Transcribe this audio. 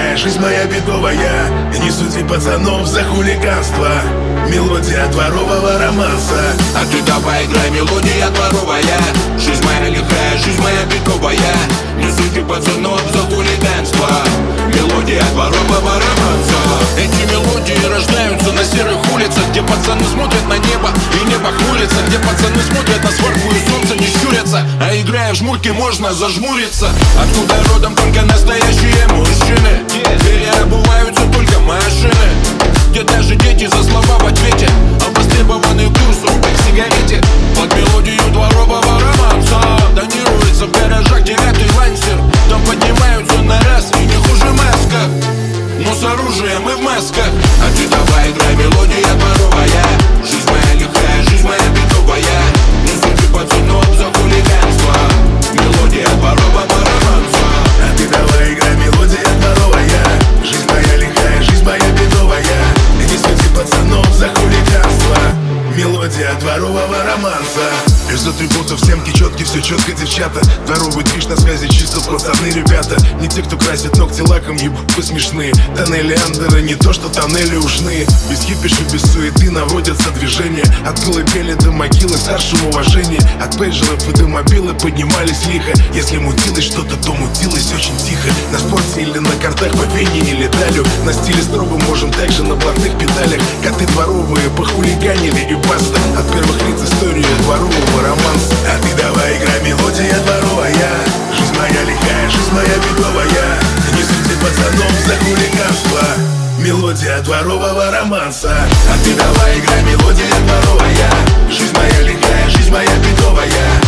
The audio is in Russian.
лихая, жизнь моя бедовая. Не суди пацанов за хулиганство. Мелодия дворового романса. А ты давай играй, мелодия дворовая. Жизнь моя лихая, жизнь моя бедовая. Не суди пацанов за хулиганство. Мелодия дворового романса. Эти мелодии рождаются на серых улицах, где пацаны смотрят на небо и небо хмурится, где пацаны смотрят на сварку и солнце не щурятся. А играя в жмурки можно зажмуриться. Откуда родом только настоящие мужчины, переобуваются только машины, где даже дети за слова в ответе, а востребованный курс рубль к сигарете. Под мелодию дворового романса тонируется в гаражах 9-й лансер. Там поднимаются на раз и не хуже маска, но с оружием и в масках. А ты давай играй, мелодия дворовая. Жизнь моя лихая, жизнь моя бедовая. Не суди пацанов за хулиганство. Мелодия дворового романса. А ты давай играй, мелодия дворовая. Жизнь моя лихая, жизнь моя бедовая. Не суди пацанов за хулиганство. Мелодия дворового романса. Из атрибутов семки четкие, все четко, девчата. Дворовый движ на связи, чисто пацаны, ребята. Не те, кто красит ногти лаком, ебут вы смешные. Тоннели андера, не то, что тоннели ушные. Без кипиша, без суеты наводятся движения. От колыбели до могилы старшим уважение. От пейджеров и до мобилы поднимались лихо. Если мутилось что-то, то мутилось очень тихо. На спорте или на картах по пене или далю. На стиле строгом можем также на блатных педалях. Коты дворовые похулиганили и баста. От первых лиц истории дворового романса. А ты давай играй, мелодия дворовая. Жизнь моя лихая, жизнь моя бедовая. Не суди пацанов за хулиганство. Мелодия дворового романса. А ты давай играй, мелодия дворовая. Жизнь моя лихая, жизнь моя бедовая.